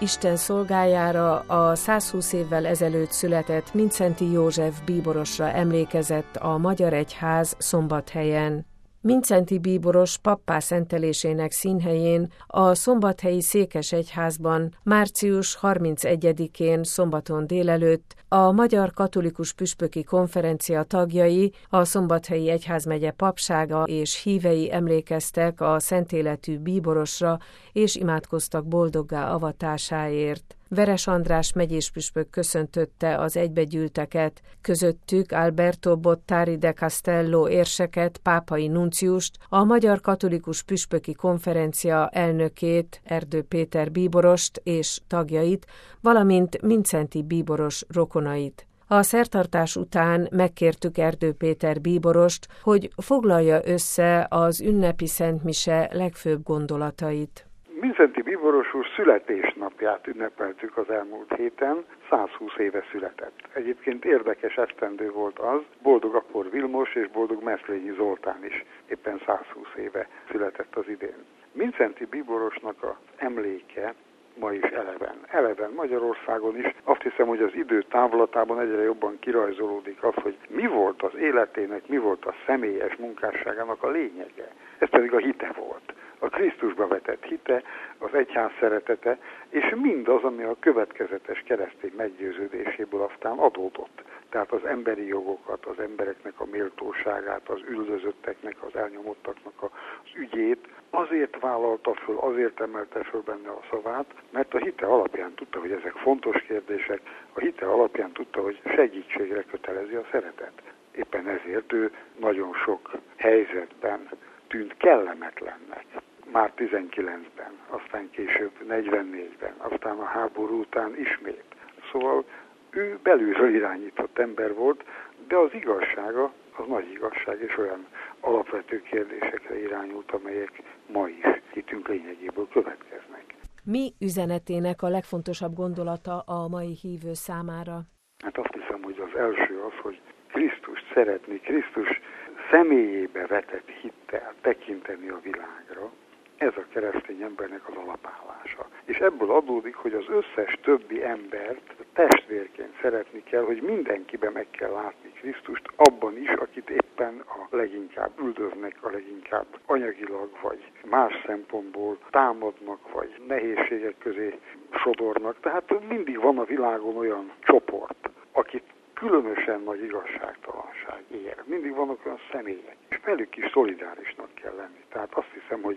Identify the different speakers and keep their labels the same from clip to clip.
Speaker 1: Isten szolgájára a 120 évvel ezelőtt született Mindszenty József bíborosra emlékezett a Magyar Egyház Szombathelyen. Mindszenty bíboros pappá szentelésének színhelyén a szombathelyi székesegyházban március 31-én szombaton délelőtt a Magyar Katolikus Püspöki Konferencia tagjai, a Szombathelyi Egyházmegye papsága és hívei emlékeztek a szentéletű bíborosra és imádkoztak boldoggá avatásáért. Veres András megyéspüspök köszöntötte az egybegyűlteket, közöttük Alberto Bottari de Castello érseket, pápai nunciust, a Magyar Katolikus Püspöki Konferencia elnökét, Erdő Péter bíborost és tagjait, valamint Mindszenty bíboros rokonait. A szertartás után megkértük Erdő Péter bíborost, hogy foglalja össze az ünnepi szentmise legfőbb gondolatait.
Speaker 2: Mindszenty bíboros úr születésnapját ünnepeltük az elmúlt héten, 120 éve született. Egyébként érdekes esztendő volt az, Boldog Apor Vilmos és Boldog Meszlényi Zoltán is éppen 120 éve született az idén. Mindszenty bíborosnak az emléke ma is eleven Magyarországon is. Azt hiszem, hogy az idő távlatában egyre jobban kirajzolódik az, hogy mi volt az életének, mi volt a személyes munkásságának a lényege. Ez pedig a hite volt. A Krisztusba vetett hite, az egyház szeretete, és mindaz, ami a következetes keresztény meggyőződéséből aztán adódott. Tehát az emberi jogokat, az embereknek a méltóságát, az üldözötteknek, az elnyomottaknak az ügyét azért vállalta föl, azért emelte föl benne a szavát, mert a hite alapján tudta, hogy ezek fontos kérdések, a hite alapján tudta, hogy segítségre kötelezi a szeretet. Éppen ezért ő nagyon sok helyzetben tűnt kellemetlennek. Már 19-ben, aztán később 44-ben, aztán a háború után ismét. Szóval ő belülről irányított ember volt, de az igazsága, az nagy igazság, és olyan alapvető kérdésekre irányult, amelyek ma is hitünk lényegéből következnek.
Speaker 1: Mi üzenetének a legfontosabb gondolata a mai hívő számára?
Speaker 2: Hát azt hiszem, hogy az első az, hogy Krisztust szeretni, Krisztus személyébe vetett hittel tekinteni a világra, ez a keresztény embernek az alapállása. És ebből adódik, hogy az összes többi embert testvérként szeretni kell, hogy mindenkiben meg kell látni Krisztust, abban is, akit éppen a leginkább üldöznek, a leginkább anyagilag, vagy más szempontból támadnak, vagy nehézségek közé sodornak. Tehát mindig van a világon olyan csoport, akit különösen nagy igazságtalanság ér. Mindig vannak olyan személyek, és velük is szolidárisnak kell lenni. Tehát azt hiszem, hogy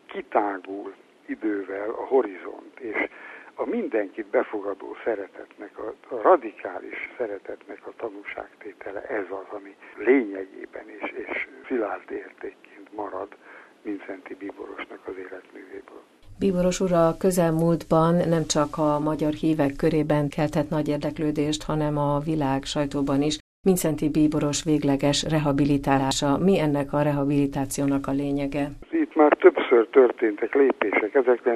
Speaker 2: kitágul idővel a horizont, és a mindenkit befogadó szeretetnek, a radikális szeretetnek a tanúságtétele, ez az, ami lényegében és szilárd értékként marad Mindszenty bíborosnak az életművéből.
Speaker 1: Bíboros úr a közelmúltban nem csak a magyar hívek körében keltett nagy érdeklődést, hanem a világ sajtóban is. Mindszenty bíboros végleges rehabilitálása. Mi ennek a rehabilitációnak a lényege?
Speaker 2: Itt már többször történtek lépések.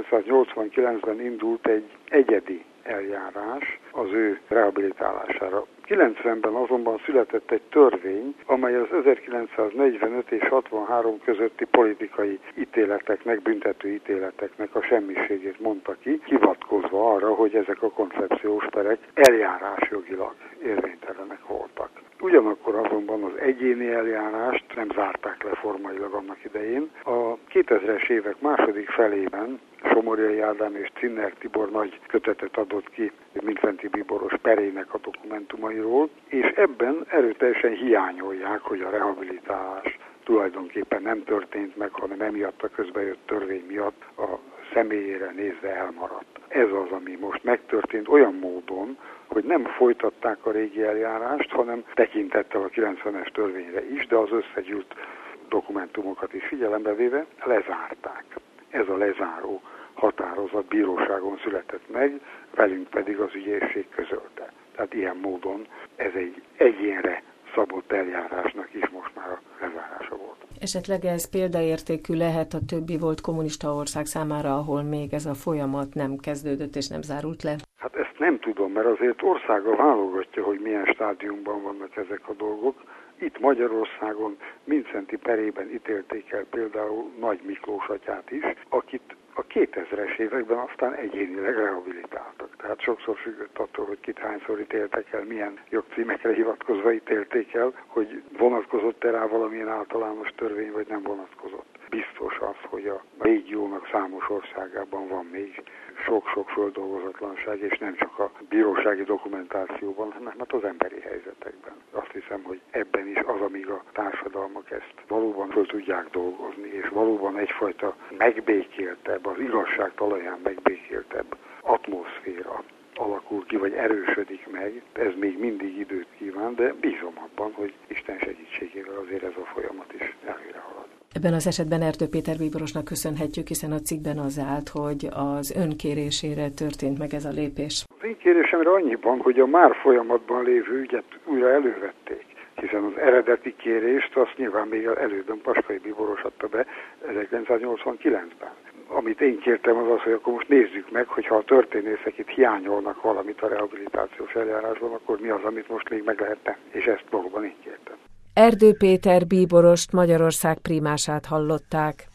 Speaker 2: 1989-ben indult egy egyedi eljárás az ő rehabilitálására. 90-ben azonban született egy törvény, amely az 1945 és 63 közötti politikai ítéleteknek, büntető ítéleteknek a semmiségét mondta ki, hivatkozva arra, hogy ezek a koncepciós perek eljárásjogilag érvénytelenek voltak. Ugyanakkor azonban az egyéni eljárást nem zárták le formailag annak idején. A 2000-es évek második felében Somorjai Ádám és Cinner Tibor nagy kötetet adott ki Mindszenty bíboros perének a dokumentumairól, és ebben erőteljesen hiányolják, hogy a rehabilitálás tulajdonképpen nem történt meg, hanem emiatt a közbejött törvény miatt a személyére nézve elmaradt. Ez az, ami most megtörtént olyan módon, hogy nem folytatták a régi eljárást, hanem tekintettel a 90-es törvényre is, de az összegyűlt dokumentumokat is figyelembe véve lezárták. Ez a lezáró határozat bíróságon született meg, velünk pedig az ügyészség közölte. Tehát ilyen módon ez egy egyénre szabott eljárásnak is most már a lezárása volt.
Speaker 1: Esetleg ez példaértékű lehet a többi volt kommunista ország számára, ahol még ez a folyamat nem kezdődött és nem zárult le?
Speaker 2: Hát ezt nem tudom, mert azért országa válogatja, hogy milyen stádiumban vannak ezek a dolgok. Itt Magyarországon Mindszenty perében ítélték el például Nagy Miklós atyát is, akit A 2000-es években aztán egyénileg rehabilitáltak. Tehát sokszor függött attól, hogy kit hányszor ítéltek el, milyen jogcímekre hivatkozva ítélték el, hogy vonatkozott-e rá valamilyen általános törvény, vagy nem vonatkozott. Biztos az, hogy a régiónak számos országában van még sok-sok földolgozatlanság, és nem csak a bírósági dokumentációban, hanem az emberi helyzetekben. Azt hiszem, hogy ebben is az, amíg a társadalmak ezt valóban föl tudják dolgozni, és valóban egyfajta megbékéltebb, az igazság talaján megbékéltebb atmoszféra alakul ki, vagy erősödik meg. Ez még mindig időt kíván, de bízom abban, hogy Isten segítségével azért ez a folyamat is előre halad.
Speaker 1: Ebben az esetben Erdő Péter bíborosnak köszönhetjük, hiszen a cikkben az állt, hogy az önkérésére történt meg ez a lépés.
Speaker 2: Az én kérésemre annyiban, hogy a már folyamatban lévő ügyet újra elővették, hiszen az eredeti kérést azt nyilván még elődön Paskai bíboros adta be 1989-ben. Amit én kértem az, hogy akkor most nézzük meg, hogy ha a történészek itt hiányolnak valamit a rehabilitációs eljárásban, akkor mi az, amit most még meg lehet tenni. És ezt valóban én kértem.
Speaker 1: Erdő Péter bíborost, Magyarország prímását hallották.